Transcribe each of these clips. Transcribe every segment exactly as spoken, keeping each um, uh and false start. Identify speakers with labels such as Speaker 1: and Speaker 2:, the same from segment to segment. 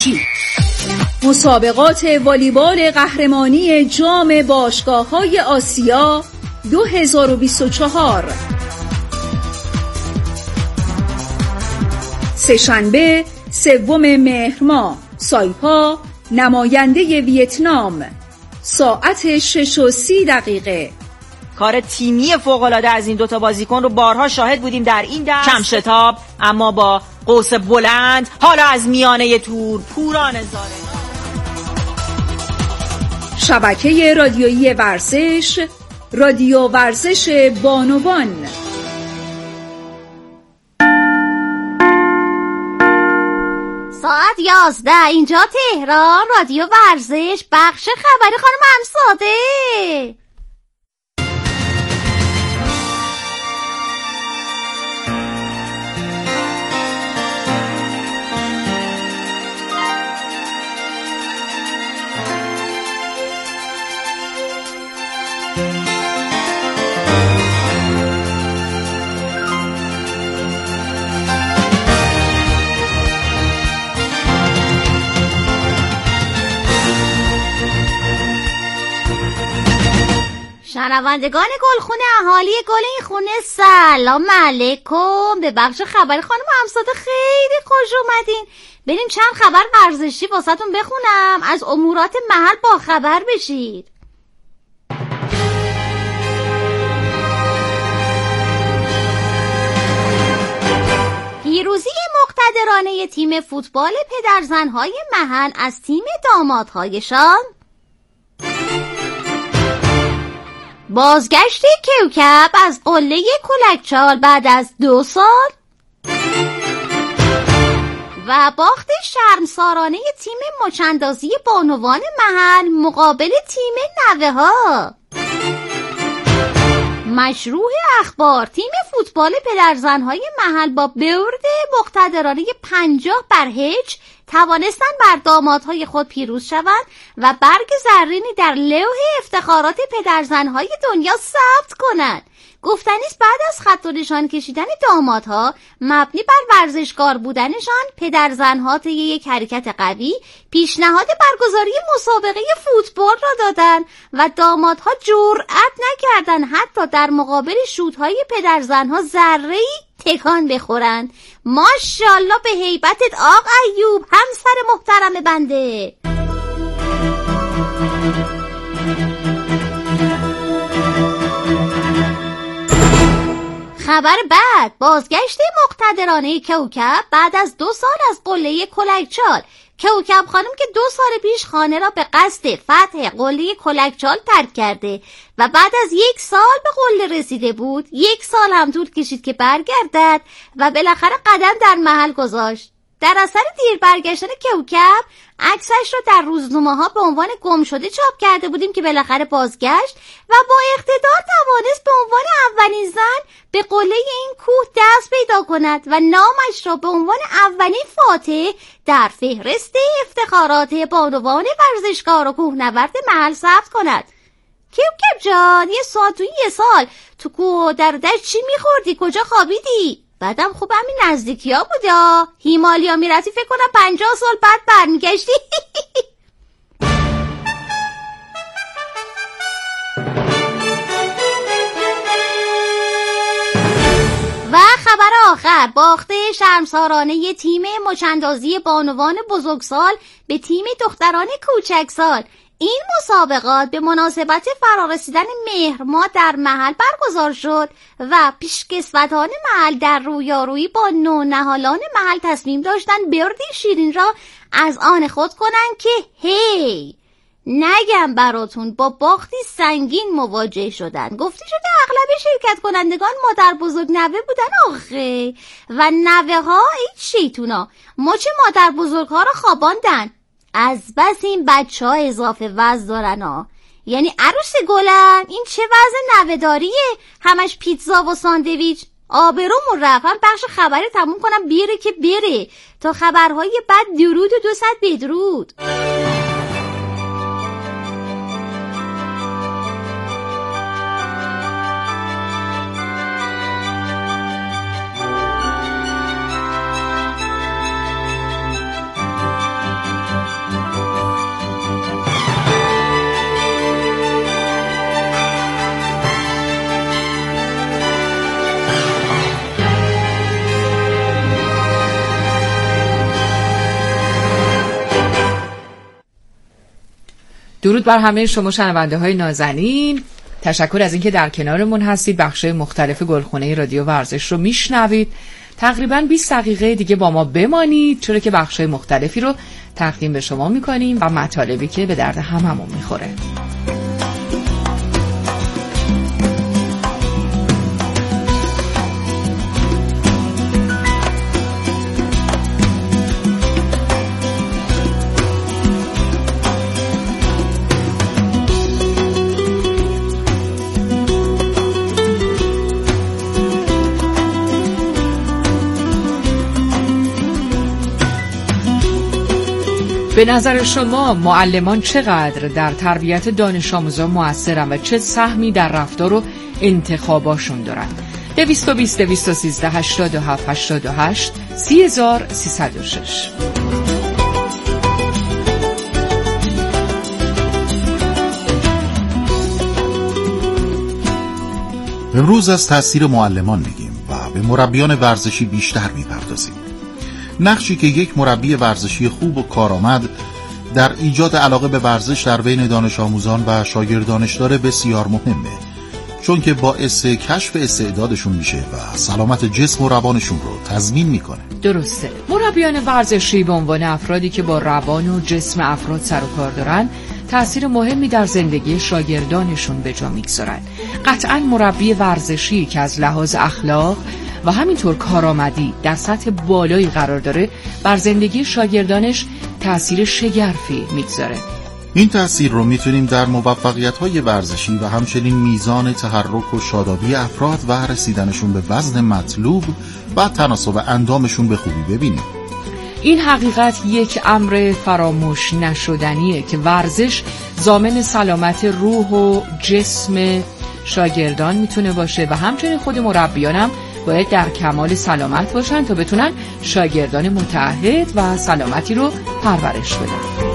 Speaker 1: خارجی. مسابقات والیبال قهرمانی جام باشگاه‌های آسیا دو هزار و بیست و چهار، سه‌شنبه سوم مهر ماه، سایپا نماینده ویتنام، ساعت شش و سی دقیقه.
Speaker 2: کار تیمی فوق‌العاده از این دوتا بازیکن رو بارها شاهد بودیم در این دست، کم شتاب اما با قوس بلند، حالا از میانه تور پوران زاره.
Speaker 1: شبکه رادیویی ورزش، رادیو ورزش بانوان.
Speaker 3: ساعت یازده اینجا تهران، رادیو ورزش، بخش خبری خانم همساده. شنوندگان گلخونه، اهالی گل این خونه، سلام علیکم. به بخش خبری خانم همساده خیلی خوش اومدین. بریم چند خبر ورزشی واسهتون بخونم، از امورات محل با خبر بشید. پیروزی مقتدرانه تیم فوتبال پدرزنهای محل از تیم دامادهایشان. بازگشت کوکب از قله کلکچال بعد از دو سال و باخت شرمسارانه تیم مچاندازی بانوان محل مقابل تیم نوه ها. مشروع اخبار، تیم فوتبال پدرزنهای محل با برد مقتدرانه پنجاه بر هیچ توانستند بر دامادهای خود پیروز شوند و برگ زرینی در لوح افتخارات پدرزنهای دنیا ثبت کنند. گفتنی است بعد از خط و نشان کشیدن دامادها مبنی بر ورزشکار بودنشان، پدرزنها طی یک حرکت قوی پیشنهاد برگزاری مسابقه فوتبال را دادند و دامادها جرأت نکردند حتی در مقابل شوت‌های پدرزنها ذره‌ای تکان بخورند. ماشاءالله به هیبتت آقا ایوب، همسر محترم بنده. خبر بعد، بازگشت مقتدرانه کوکب بعد از دو سال از قله کلکچال. کوکب خانم که دو سال پیش خانه را به قصد فتح قله کلکچال ترک کرده و بعد از یک سال به قله رسیده بود، یک سال هم طول کشید که برگردد و بالاخره قدم در محل گذاشت. در اثر دیر برگشتن کوکب عکسش رو در روزنامه‌ها به عنوان گم شده چاپ کرده بودیم که بالاخره بازگشت و با اقتدار توانست به عنوان اولین زن به قله این کوه دست پیدا کند و نامش را به عنوان اولین فاتح در فهرست افتخارات بانوان ورزشکار و کوهنورد محل ثبت کند. کوکب جان، یه سال تو یه سال تو کوه در دشت چی میخوردی؟ کجا خوابیدی؟ بعدم خوب همین نزدیکی ها بود یا هیمالیا میرفتی، فکر کنم پنجاه سال بعد برمیگشتی. و خبر آخر، باخت شرمسارانه تیم مچاندازی بانوان بزرگسال به تیم دختران کوچکسال. این مسابقات به مناسبت فرارسیدن مهر ماه در محل برگزار شد و پیشکسوتان محل در رویارویی با نونهالان محل تصمیم داشتن بردی شیرین را از آن خود کنند که هی نگم براتون با باختی سنگین مواجه شدن. گفته شده اغلب شرکت کنندگان مادر بزرگ نوه بودن آخه و نوه ها این شیطونا مچ مادر بزرگ ها را خواباندن. از بس این بچه ها اضافه وزن دارن ها، یعنی عروس گلن این چه وضع نوه‌داریه، همش پیتزا و ساندویچ. آبرومون رفت. بخش خبری تموم کنم بیره که بره، تا خبرهای بعد درود و دو صد بدرود.
Speaker 4: درود بر همه شما شنونده های نازنین. تشکر از اینکه در کنارمون هستید. بخشای مختلف گلخونه رادیو ورزش رو میشنوید. تقریباً بیست دقیقه دیگه با ما بمانید، چرا که بخشای مختلفی رو تقدیم به شما میکنیم و مطالبی که به درد هممون میخوره. به نظر شما معلمان چقدر در تربیت دانش آموزان مؤثرن و چه سهمی در رفتار و انتخاباشون دارن؟ دویست و بیست دویست و سیزده هشتاد و هفت هشتاد و هشت سی هزار سیصد و شش.
Speaker 5: امروز از تأثیر معلمان میگیم و به مربیان ورزشی بیشتر میپردازیم. نقشی که یک مربی ورزشی خوب و کارآمد در ایجاد علاقه به ورزش در بین دانش آموزان و شاگردانش داره بسیار مهمه، چون که باعث کشف استعدادشون میشه و سلامت جسم و روانشون رو تضمین میکنه.
Speaker 4: درسته. مربیان ورزشی به عنوان افرادی که با روان و جسم افراد سر و کار دارن تأثیر مهمی در زندگی شاگردانشون به جا میگذارن. قطعاً مربی ورزشی که از لحاظ اخلاق و همینطور کارآمدی در سطح بالایی قرار داره بر زندگی شاگردانش تأثیر شگرفی میگذاره.
Speaker 5: این تأثیر رو میتونیم در موفقیت‌های ورزشی و همچنین میزان تحرک و شادابی افراد و رسیدنشون به وزن مطلوب و تناسب اندامشون به خوبی ببینیم.
Speaker 4: این حقیقت یک امر فراموش نشدنیه که ورزش ضامن سلامت روح و جسم شاگردان میتونه باشه و همچنین خود مربیان هم باید در کمال سلامت باشن تا بتونن شاگردان متعهد و سلامتی رو پرورش بدن.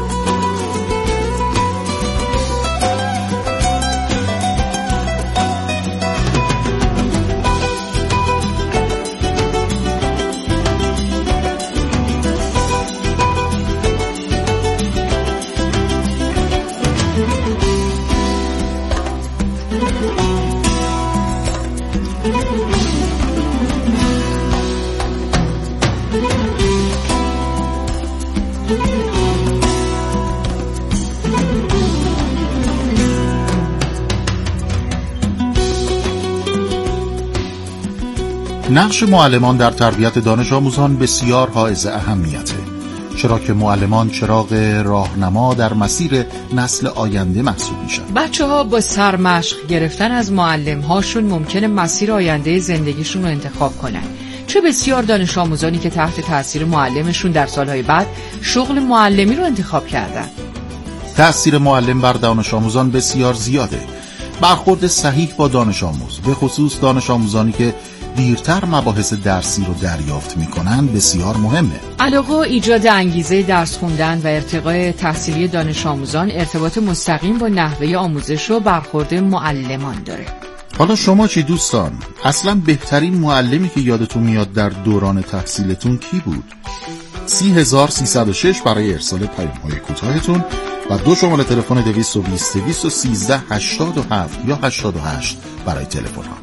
Speaker 5: نقش معلمان در تربیت دانش آموزان بسیار حائز اهمیته، چرا که معلمان چراغ راهنما در مسیر نسل آینده محسوب میشن.
Speaker 4: بچه‌ها با سرمشق گرفتن از معلم‌هاشون ممکنه مسیر آینده زندگیشون رو انتخاب کنن. چه بسیار دانش آموزانی که تحت تاثیر معلمشون در سالهای بعد شغل معلمی رو انتخاب کردن.
Speaker 5: تأثیر معلم بر دانش آموزان بسیار زیاده. برخورد صحیح با دانش آموز، به خصوص دانش آموزانی که دیرتر مباحث درسی رو دریافت میکنن، بسیار مهمه.
Speaker 4: علاقه و ایجاد انگیزه درس خوندن و ارتقای تحصیلی دانش آموزان ارتباط مستقیم با نحوه آموزش و برخورد معلمان داره.
Speaker 5: حالا شما چی دوستان؟ اصلا بهترین معلمی که یادتون میاد در دوران تحصیلتون کی بود؟ سی هزار سیصد و شش برای ارسال پیام‌های کوتاهتون و دو شماره تلفن دویست و بیست دویست و سیزده هشتاد و هفت یا هشتاد و هشت برای تلفن ها.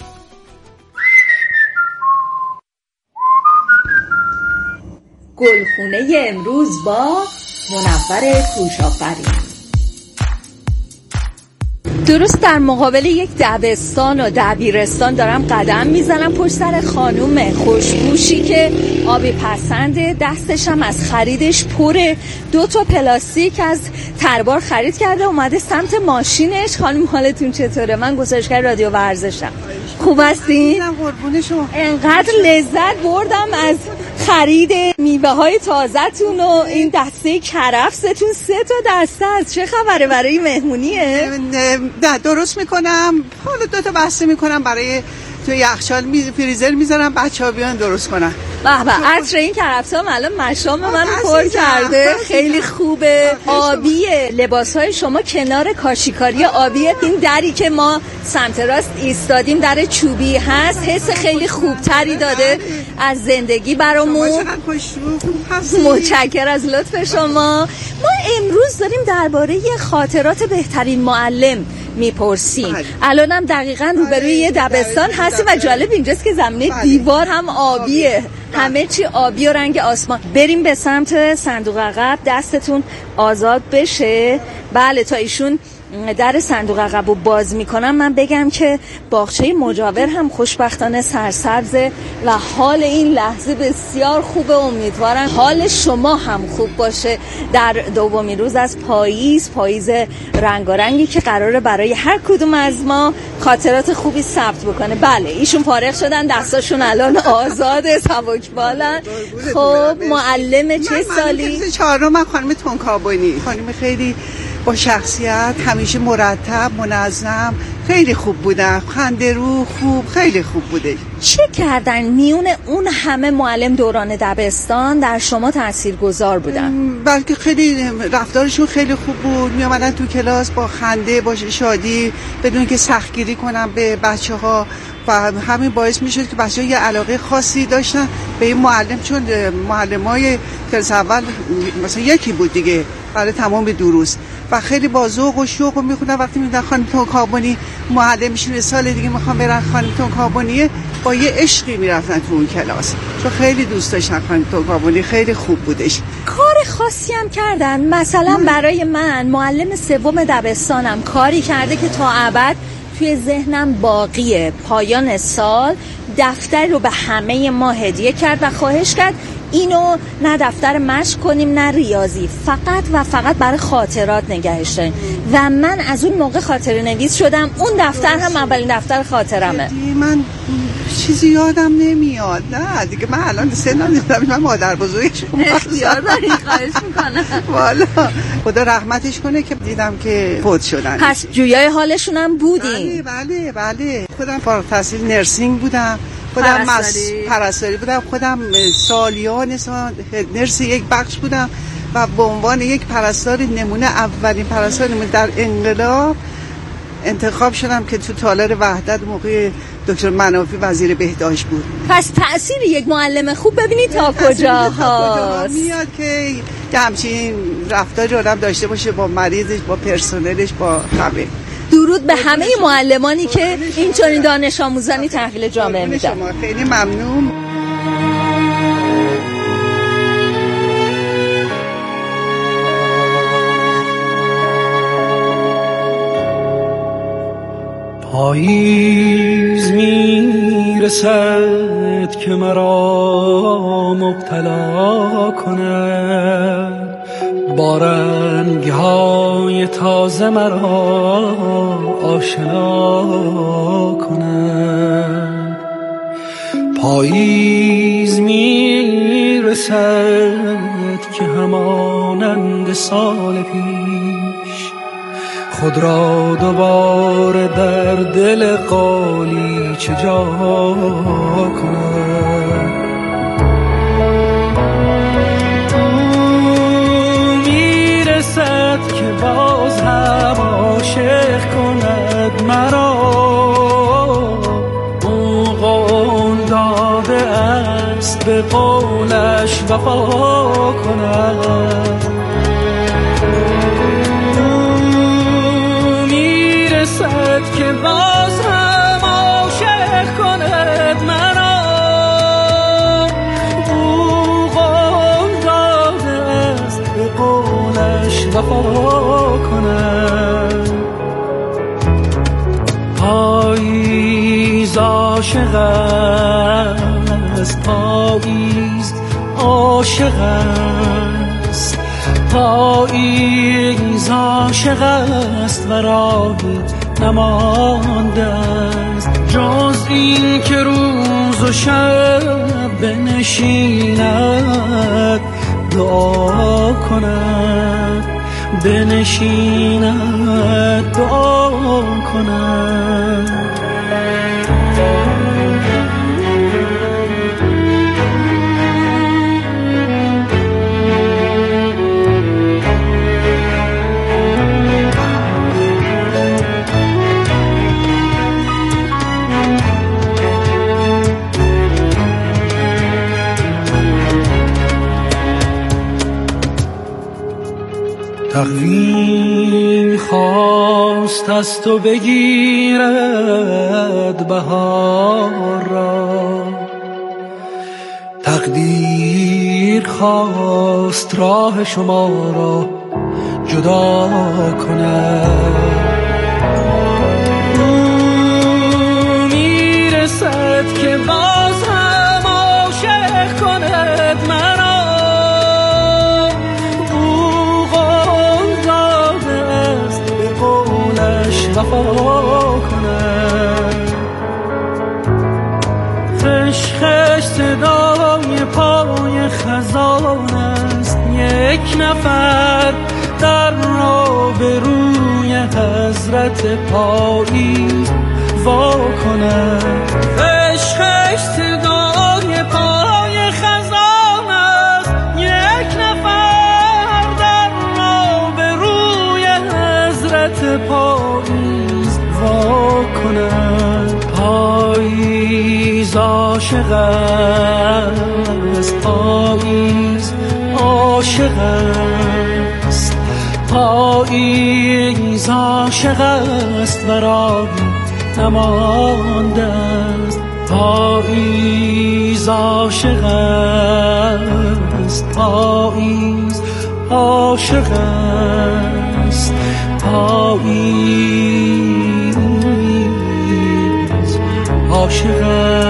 Speaker 1: گلخونه امروز با منور کوش‌آفرین. درست در مقابل یک دبستان و دبیرستان دارم قدم میزنم، پشت سر خانوم خوشبوشی که آبی پسنده، دستش هم از خریدش پره. دو تا پلاستیک از تربار خرید کرده، اومده سمت ماشینش. خانم حالتون چطوره؟ من گزارشگر رادیو ورزشم. خوب هستین؟
Speaker 6: قربون شما.
Speaker 1: انقدر لذت بردم از خرید میوه های تازه‌تون و این دسته کرفستون. سه تا دسته است. چه خبره؟ برای مهمونیه؟
Speaker 6: نه درست میکنم، حالا دو تا بسته میکنم برای تو یخچال می فریزر میذارم بچه‌ها بیان درست کنن.
Speaker 1: به به، عطر این کرفس‌ها الان مشام من پر کرده. خیلی خوبه. آبیه لباس‌های شما کنار کاشیکاری آبیه. این دری که ما سمت راست ایستادیم در چوبی هست، حس خیلی خوبتری داده از زندگی برامون.
Speaker 6: متشکرم
Speaker 1: از لطف شما. ما امروز داریم درباره خاطرات بهترین معلم میپرسیم. الانم دقیقاً روبروی یه دبستان هستی و جالب اینجاست که زمینه بله. دیوار هم آبیه، بله. همه چی آبی و رنگ آسمان. بریم به سمت صندوق عقب، دستتون آزاد بشه. بله، تا ایشون در صندوق عقب رو باز میکنم من بگم که باغچه مجاور هم خوشبختانه سرسبزه و حال این لحظه بسیار خوبه. امیدوارم حال شما هم خوب باشه در دومین روز از پاییز، پاییز رنگارنگی که قراره برای هر کدوم از ما خاطرات خوبی ثبت بکنه. بله، ایشون فارغ شدن، دستاشون الان آزاده، سبک بالن. خب معلم چه سالی؟
Speaker 6: چهارم خانم تونکابونی، خانم خیلی با شخصیت، همیشه مرتب، منظم، خیلی خوب بودن، خنده رو خوب، خیلی خوب بوده.
Speaker 1: چه کردن میون اون همه معلم دوران دبستان در شما تاثیرگذار بودن؟
Speaker 6: بلکه خیلی رفتارشون خیلی خوب بود، می آمدن تو کلاس با خنده، با شادی، بدون که سختگیری کنن به بچه ها و همین باعث می شد که بچه ها یه علاقه خاصی داشتن به این معلم، چون معلم های کلاس اول مثلا یکی بود دیگه برای تمام دروس و خیلی با ذوق و شوق می خوندن. وقتی می دیدن خانم تونکابونی معلمشون سال دیگه میخوام برن خانم تونکابونی، با یه عشقی میرفتن تو اون کلاس، چون خیلی دوست داشتن خانم تونکابونی، خیلی خوب بودش.
Speaker 1: کار خاصی هم کردن؟ مثلا برای من معلم سوم دبستانم کاری کرده که تا ابد توی ذهنم باقیه. پایان سال دفتر رو به همه ما هدیه کرد و خواهش کرد اینو نه دفتر مشق کنیم نه ریاضی، فقط و فقط برای خاطرات نگهش داریم و من از اون موقع خاطره نویس شدم. اون دفتر هم اولین دفتر خاطرمه.
Speaker 6: من چیزی یادم نمیاد. نه دیگه، من الان سنم نیستم، من مادر بزرگشون
Speaker 1: اختیار داری، خواهش میکنم.
Speaker 6: والا خدا رحمتش کنه که دیدم که فوت شدن.
Speaker 1: پس جویای حالشون هم بودین؟
Speaker 6: بله بله بله. خودم فارغ التحصیل نرسینگ بودم، خودم پرستاری. پرستاری بودم، خودم سالیان نرس یک بخش بودم و به عنوان یک پرستار نمونه، اولین پرستار نمونه در انقلاب انتخاب شدم که تو تالار وحدت موقع دکتر منافی وزیر بهداشت بود.
Speaker 1: پس تأثیر یک معلم خوب ببینید تا کجا هاست
Speaker 6: میاد که همچین رفتاری رو آدم داشته باشه با مریضش، با پرسنلش، با همه.
Speaker 1: درود به همه معلمانی که این چنین دانش آموزانی تحویل جامعه میدن.
Speaker 6: خیلی ممنون.
Speaker 7: پاییز میرسد که مرا مبتلا کند، با رنگ‌های تازه مرا آشنا کند. پاییز میرسد که همانند سال پیش خود را دوباره در دل قالیچه جا کند. میرسد که باز هم عاشق کند مرا، او قول داده است به قولش وفا کند. میرسد که باز هم عاشق کند مرا، او قول داده است به قولش وفا کند. پاییز عاشق است، پاییز عاشق است، پاییز عاشق است و راهی نمانده است جز این که روز و شب بنشیند دعا کند، بنشیند دعا کند. تقدیر خواست از تو بگیرد بهار را، تقدیر خواست راه شما را جدا کند. او میرسد که باز هم عاشق کند مرا، او قول داده است به قولش وفا کند. خش خش صدای پای خزان است، یک نفر در را به روی حضرت پاییز وا کند. خش خش صدای پای خزان است، یک نفر در را به روی حضرت پاییز وا کند. پاییز عاشق است، پاییز عاشق است، پاییز عاشق است و راهی نمانده است. پاییز عاشق است، پاییز عاشق است، پاییز عاشق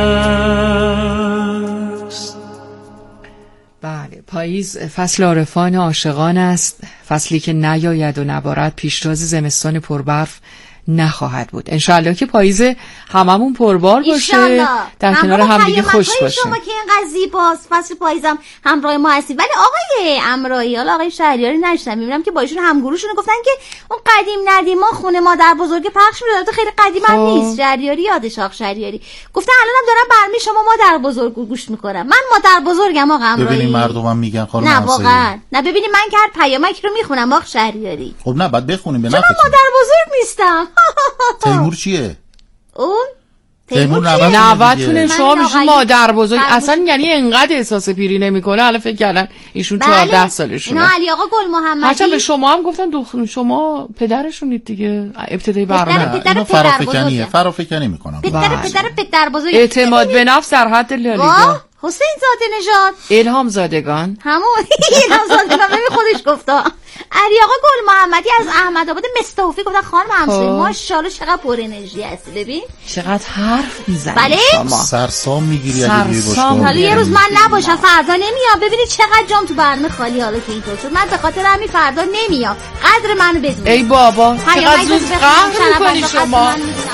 Speaker 7: است.
Speaker 4: بله، پاییز فصل عارفان عاشقان است، فصلی که نیاید و نبارد پیشتاز زمستان پربرف نخواهد بود. انشالله که پاییز هممون پربار باشه، در کنار همدیگه خوش باشه.
Speaker 3: شما که اینقدر زیباست، فصل پاییزم همراه ما هستید. ولی آقای امرایی، حالا آقای شهریاری نشدم، میبینم که با ایشون همگروهشون گفتن که اون قدیم ندیم ما خونه مادر بزرگ پخش می‌داد، تو خیلی قدیم هم نیست. شهریاری یادش، آقا شهریاری گفتن الانم دارم برمی شما مادر بزرگ گوش میکنم. من مادر بزرگم آقا امرایی.
Speaker 5: ببینید مردمم میگن خانم
Speaker 3: نه واقعا نه، ببینید من که هر پیامک رو میخونم آقا شهریاری.
Speaker 5: خب نه بعد بخونیم به نفع.
Speaker 3: من مادر بزرگ نیستم.
Speaker 5: تیمور چیه؟
Speaker 3: اون
Speaker 5: تیمور
Speaker 4: نوتونه شما میشون مادر بزرگ. اصلا یعنی انقدر احساس پیری نمیکنه. الان فکر کردن ایشون چهارده سالشونه.
Speaker 3: نه علی آقا گل محمدی.
Speaker 4: هرچند به شما هم گفتن دختر شما پدرشونید دیگه ابتدای برنامه.
Speaker 5: اینو فرافکنیه، فرافکنی میکنم.
Speaker 3: پدر پدر پدر بزرگ.
Speaker 4: اعتماد به نفس در حد لالیگا.
Speaker 3: حسین زاده نژاد،
Speaker 4: الهام زادگان،
Speaker 3: همون الهام زادگان ببین خودش گفتا. علی آقا گل محمدی از احمدآباد مستوفی گفتن خانم همسایه ماشاءالله چقدر پر انرژی هستی. ببین
Speaker 4: چقدر حرف میزنی.
Speaker 3: بله
Speaker 4: شما
Speaker 5: سرسام میگیری اگه بیای باشه.
Speaker 3: حالا یه روز من نباشم فردا نمیام. ببینید چقدر جام تو برنامه خالی حالا که اینطور شد. من به خاطر همین فردا نمیام. قدر منو بدون.
Speaker 4: ای بابا چقدر زود قهر میکنی شما.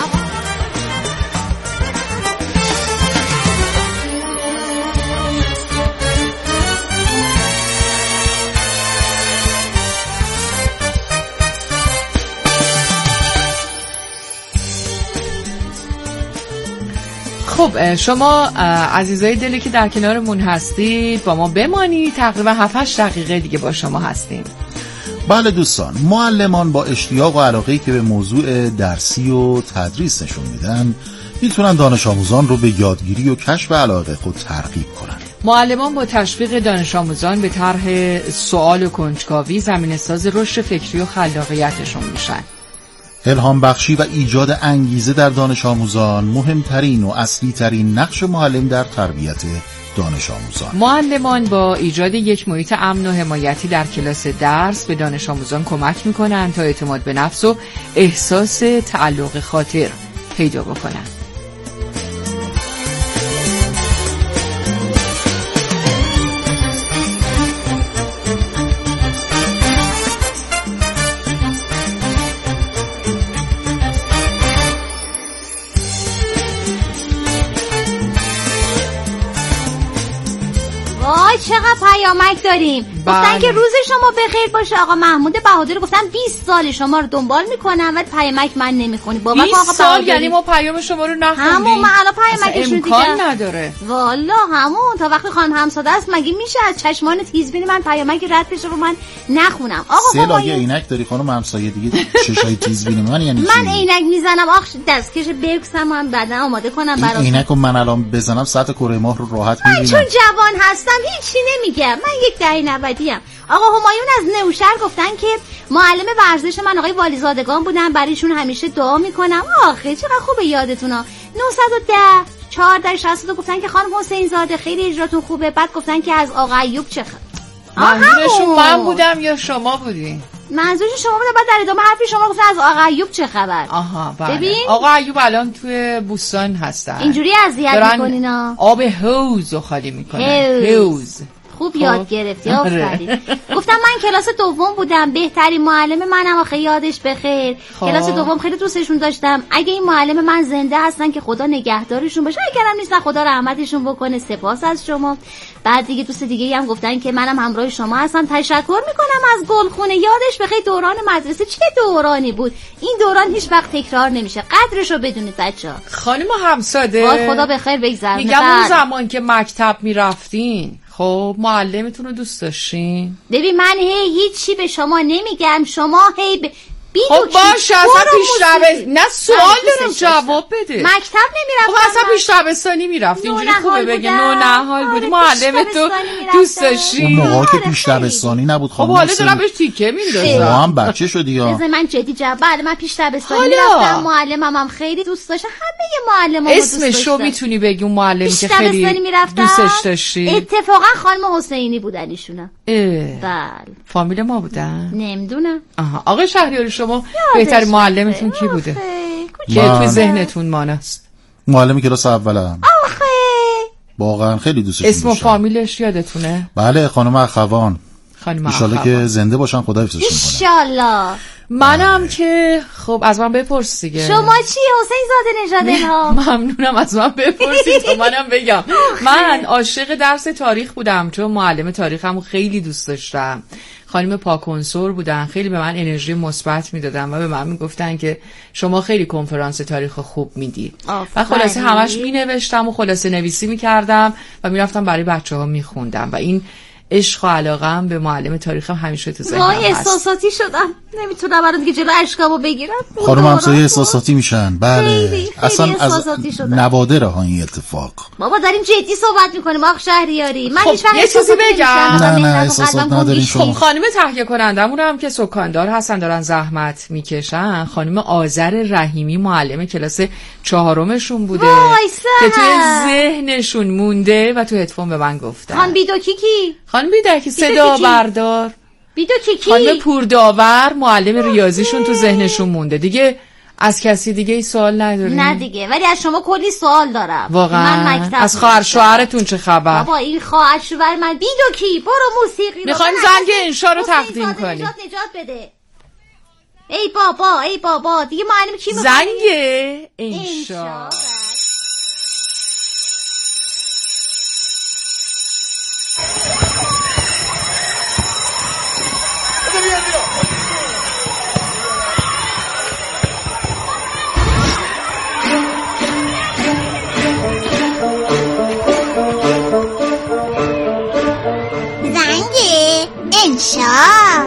Speaker 4: خب شما عزیزای دلی که در کنارمون هستید با ما بمانید، تقریبا هفت هشت دقیقه دیگه با شما هستیم.
Speaker 5: بله دوستان، معلمان با اشتیاق و علاقه‌ای که به موضوع درسی و تدریس نشون میدن میتونن دانش آموزان رو به یادگیری و کشف علاقه خود ترغیب کنن.
Speaker 4: معلمان با تشویق دانش آموزان به طرح سوال و کنجکاوی زمینه‌ساز رشد فکری و خلاقیتشون میشن.
Speaker 5: الهام بخشی و ایجاد انگیزه در دانش آموزان مهمترین و اصلی ترین نقش معلم در تربیت دانش آموزان.
Speaker 4: معلمان با ایجاد یک محیط امن و حمایتی در کلاس درس به دانش آموزان کمک میکنن تا اعتماد به نفس و احساس تعلق خاطر پیدا بکنن.
Speaker 3: چقدر پیامک داریم. گفتن که روز شما بخیر باشه. آقا محمود بهادری گفتن بیست سال شما رو دنبال میکنم و پیامک من نمیخونی. بابا
Speaker 4: بیست سال یعنی ما پیام شما رو نخوندیم.
Speaker 3: همون من الان پیامکشون دیگه
Speaker 4: امکان نداره.
Speaker 3: والا همون تا وقتی خانم همساده است مگه میشه از چشمان تیزبینی من پیامک رد بشه رو من نخونم. آقا
Speaker 5: سه لایه عینک داری خانم همسایه دیگه چشای تیزبینی من یعنی
Speaker 3: من عینک میزنم آخ دستکش برکسم من بعدا آماده کنم برات.
Speaker 5: عینکو من الان بزنم ساعت کره ماه رو راحت میبینم.
Speaker 3: من چون جوان هستم هیچی نمیگم، من یک دهه نودی ام. آقا همایون از نوشهر گفتن که معلم ورزش من آقای والیزادگان بودن، برایشون همیشه دعا میکنم. آخه چقدر خوبه یادتونا. نهصد و ده چهارده شصت و دو گفتن که خانم حسین زاده خیلی اجراتون خوبه. بعد گفتن که از آقا ایوب چه خبر؟
Speaker 4: منظورشون من بودم یا شما بودین؟
Speaker 3: منظورشون شما بودم. بعد در ادامه حرفی شما گفتن از آقا ایوب چه خبر؟
Speaker 4: آها بله.
Speaker 3: ببین
Speaker 4: آقا ایوب الان توی بوستان هستن،
Speaker 3: اینجوری اذیت میکنینا،
Speaker 4: آب حوض رو خالی میکنن. حوض
Speaker 3: خوب یاد گرفتی، آفرین. گفتم من کلاس دوم بودم، بهترین معلم منم، آخه یادش بخیر. خواه. کلاس دوم خیلی دوستشون داشتم. اگه این معلم من زنده هستن که خدا نگهدارشون باشه، اگرم نیستن خدا رحمتشون بکنه. سپاس از شما. بعد دیگه دوست دیگه هم گفتن که منم همراه شما هستم، تشکر میکنم از گلخونه. یادش بخیر دوران مدرسه چه دورانی بود. این دوران هیچ وقت تکرار نمیشه، قدرشو بدونید بچه‌ها.
Speaker 4: خانم همساده
Speaker 3: خدا بخیر بگذرونه.
Speaker 4: میگم اون زمان که مکتب میرفتین خب معلمتون رو دوست داشتین؟
Speaker 3: ببین من هی هیچی به شما نمیگم، شما هی ب...
Speaker 4: خب باشه اصلا پیش نه سوال دارم جواب بده.
Speaker 3: مکتب نمیرفتم.
Speaker 4: خب اصلا پیش دبستانی میرفت، اینجوری خوبه بگه نو نهال بودی معلم تو دوست داشتی؟
Speaker 5: اون موقع که پیش دبستانی نبود.
Speaker 4: خب حالا دارم بهش تیکه میندازم.
Speaker 5: ما هم بچه شدی یا؟
Speaker 3: بذار من جدی جواب. بعد من پیش دبستانی میرفتم، معلمم هم خیلی دوست داشتم. همه معلمامو دوست داشتم.
Speaker 4: اسمشو میتونی بگی اون معلمی که خیلی دوستش داشتی؟
Speaker 3: اتفاقا خانم حسینی بودن ایشونا.
Speaker 4: بله. فامیل ما بودن؟
Speaker 3: نمیدونم.
Speaker 4: آها. آقا شهریاری شما بهترین معلمتون کی بوده که توی ذهنتون مانست؟
Speaker 5: معلم کلاس اولم.
Speaker 3: آخه
Speaker 5: واقعا خیلی دوستش داشتم.
Speaker 4: اسم و فامیلش یادتونه؟
Speaker 5: بله خانم اخوان.
Speaker 4: خانم
Speaker 5: ان شاءالله که زنده باشن، خدا حفظشون کنه.
Speaker 3: ان شاءالله.
Speaker 4: منم که خب از من بپرس دیگه.
Speaker 3: شما چی حسین زاده نژاد ها؟
Speaker 4: ممنونم از من بپرسید تا منم بگم. من عاشق درس تاریخ بودم، چون معلم تاریخمو خیلی دوست داشتم. خانم پاکنسور بودن، خیلی به من انرژی مثبت میدادن و به من میگفتن که شما خیلی کنفرانس تاریخ خوب میدی. و خلاصه همش مینوشتم و خلاصه نویسی میکردم و میرفتم برای بچه‌ها میخوندم و این عشق و علاقه‌ام به معلم تاریخم همیشه تو ذهنم هست.
Speaker 3: وای احساساتی شدم، نمیتونم برام دیگه جلو اشکامو بگیرم.
Speaker 5: خانم همسایه احساساتی میشن. بله خیلی اصلا از نوادر ها این اتفاق.
Speaker 3: بابا داریم جدی صحبت میکنیم آخ شهریاری. من هیچ وقت
Speaker 4: یه چیزی بگم.
Speaker 5: نه نه احساسات نداریم شما.
Speaker 4: خب خانم تهیه کنندمون هم که سکاندار هستن دارن زحمت میکشن. خانم آذر رحیمی معلم کلاس چهارمشون بوده که توی ذهنشون مونده و تو هدفون به من گفتن.
Speaker 3: خانم بیدوکی کی؟
Speaker 4: خانم بیدوکی صدا بردار.
Speaker 3: بیدوکی کی؟
Speaker 4: خانم پورداور معلم ریاضیشون تو ذهنشون مونده. دیگه از کسی دیگه ای سوال نداریم؟
Speaker 3: نه دیگه، ولی از شما کلی سوال دارم.
Speaker 4: واقعا من مکتب از خواهر شوهرتون چه خبر؟
Speaker 3: بابا این خواهر شوهر من بیدوکی برو موسیقی
Speaker 4: میخوایم زنگ انشا رو تقدیم کنیم.
Speaker 3: نجات نجات بده. ای بابا ای بابا دیگه معلم کی میخواد؟
Speaker 4: زنگ انشا.
Speaker 3: انشا.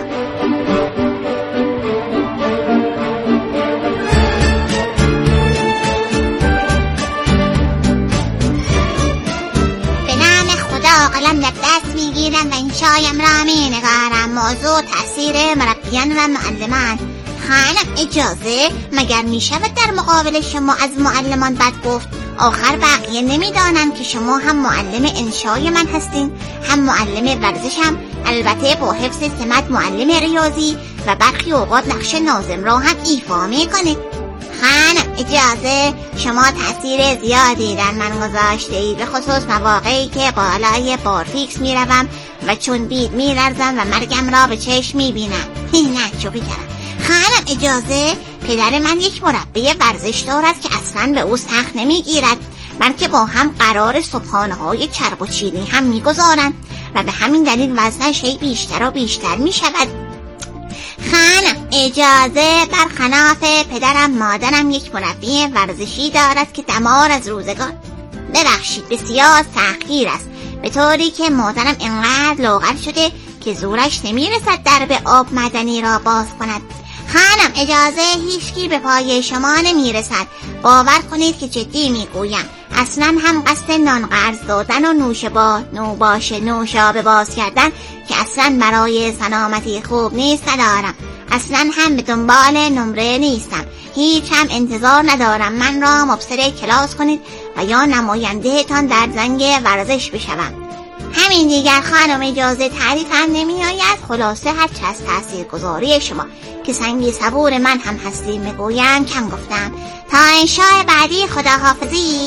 Speaker 3: به نام خدا قلم در دست میگیرم و انشایم را مینگارم. موضوع تأثیر مربیان و معلمان. خانم اجازه مگر میشود در مقابل شما از معلمان بد گفت؟ آخر بقیه نمیدانم که شما هم معلم انشای من هستین، هم معلم ورزشم، البته با حفظ سمت معلم ریاضی و برخی اوقات نقش ناظم را هم ایفا میکنید. خانم اجازه شما تأثیر زیادی در من گذاشته اید، به خصوص مواقعی که بالای بارفیکس میروم و چون بید میلرزم و مرگم را به چشم میبینم. نه شوخی کردم. خانم اجازه پدر من یک مربی ورزشدار است که اصلا به او سخت نمیگیرد، بلکه با هم قرار صبحانه های چرب و چینی هم میگذارند و به همین دلیل وزنش هی بیشتر و بیشتر میشود. خانم اجازه برخلاف پدرم مادرم یک مربی ورزشی دارد که دمار از روزگار ببخشید بسیار سختگیر است، به طوری که مادرم انقدر لاغر شده که زورش نمیرسد درب آب معدنی را باز کند. خانم اجازه هیچکی به پای شما نمیرسد. باور کنید که جدی میگویم. اصلا هم قصد نان قرض دادن و نوش با نوباش نوشابه باز کردن که اصلا برای سلامتی خوب نیست ندارم. اصلا هم به دنبال نمره نیستم، هیچ هم انتظار ندارم من را مبصر کلاس کنید و یا نماینده تان در زنگ ورزش بشوم. همین دیگر خانم اجازه تعریفم نمی آید. خلاصه هر چه از تاثیرگذاری شما که سنگی صبور من هم هستی میگویم کم گفتم. تا انشاء بعدی خداحافظی.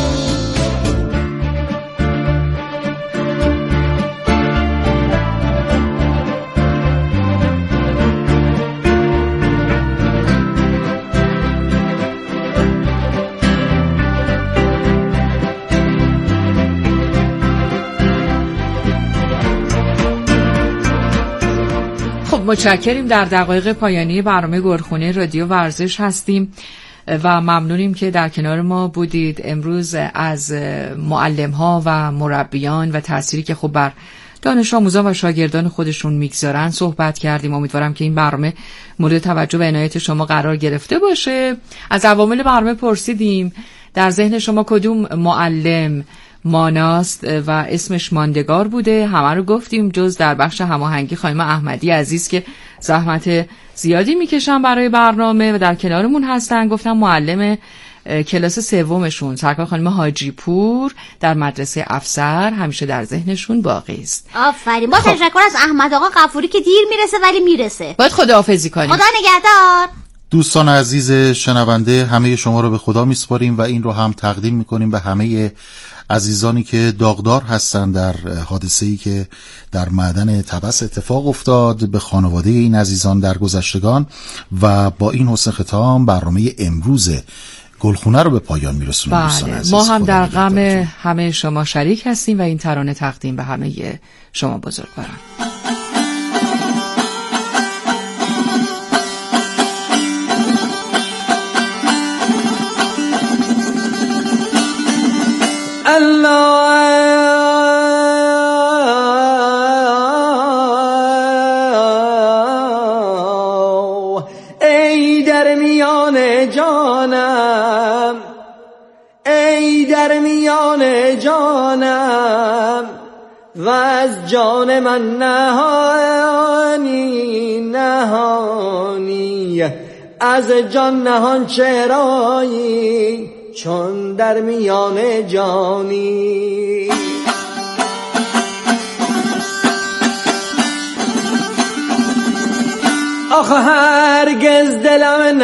Speaker 4: متشکریم. در دقایق پایانی برنامه گلخونه رادیو ورزش هستیم و ممنونیم که در کنار ما بودید. امروز از معلم‌ها و مربیان و تأثیری که خب بر دانش آموزان و شاگردان خودشون میگذارن صحبت کردیم. امیدوارم که این برنامه مورد توجه و عنایت شما قرار گرفته باشه. از عوامل برنامه پرسیدیم در ذهن شما کدوم معلم ماناست و اسمش ماندگار بوده. همه رو گفتیم جز در بخش هماهنگی خانم احمدی عزیز که زحمت زیادی میکشن برای برنامه و در کنارمون هستن. گفتم معلم کلاس سومشون سرکار خانم حاجی پور در مدرسه افسر همیشه در ذهنشون باقی است.
Speaker 3: آفرین. با تشکر از احمد آقا غفوری که دیر میرسه ولی میرسه.
Speaker 4: باید خداحافظی کنیم.
Speaker 3: خدا نگهدار.
Speaker 5: دوستان عزیز شنونده، همه شما رو به خدا میسپاریم و این رو هم تقدیم میکنیم به همه عزیزانی که داغدار هستند در حادثه‌ای که در معدن طبس اتفاق افتاد، به خانواده این عزیزان در گذشتگان. و با این حسن ختام برنامه امروز گلخونه رو به پایان میرسونیم. دوستان عزیز،
Speaker 4: ما هم در غم همه شما شریک هستیم و این ترانه تقدیم به همه شما بزرگواران.
Speaker 7: الله ای در میان جانم، ای در میان جانم و از جان من نهانی نهانی، از جان نهان چرایی چون در میان جانی. آخه هرگز دلم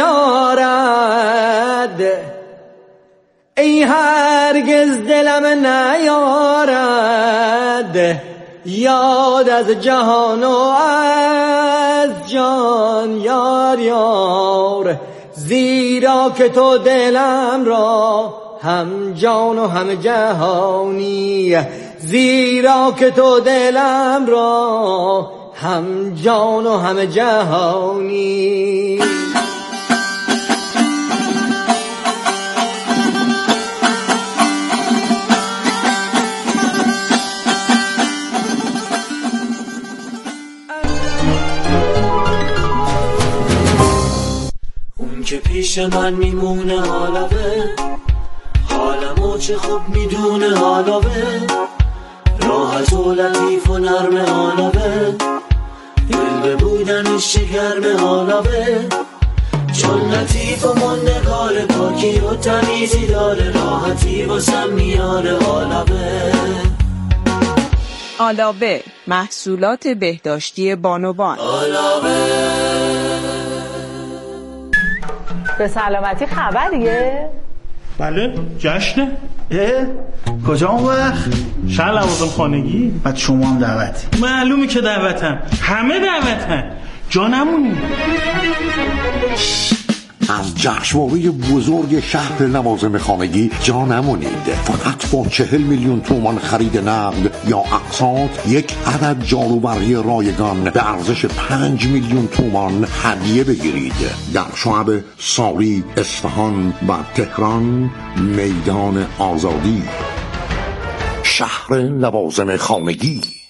Speaker 7: نیارد، ای هرگز دلم نیارد یاد از جهان و از جان یار یار، زیرا که تو دلم را هم جان و هم جهانی، زیرا که تو دلم را هم جان و هم جهانی.
Speaker 8: که پیش من میمونه حالاوه، حالمو چه خوب میدونه حالاوه، راحت و لطیف و نرم حالاوه، دل به بودنش گرم حالاوه، چون لطیف و مندگار پاکی و تمیزی داره، راحتی واسم میاره حالاوه.
Speaker 9: حالاوه محصولات بهداشتی بانوان.
Speaker 8: حالاوه
Speaker 2: به سلامتی خبریه؟
Speaker 10: بله جشنه. اه کجا اون وقت؟ شهر لوازم خانگی. بعد شما هم دعوتی؟ معلومه که دعوتم، همه دعوتن، جا نمونی.
Speaker 11: از جشنواره بزرگ شهر لوازم خانگی جا نمونید. فقط با چهل میلیون تومان خرید نقد یا اقساط یک عدد جاروبری رایگان به ارزش پنج میلیون تومان هدیه بگیرید. در شعب ساری، اصفهان و تهران، میدان آزادی. شهر لوازم خانگی.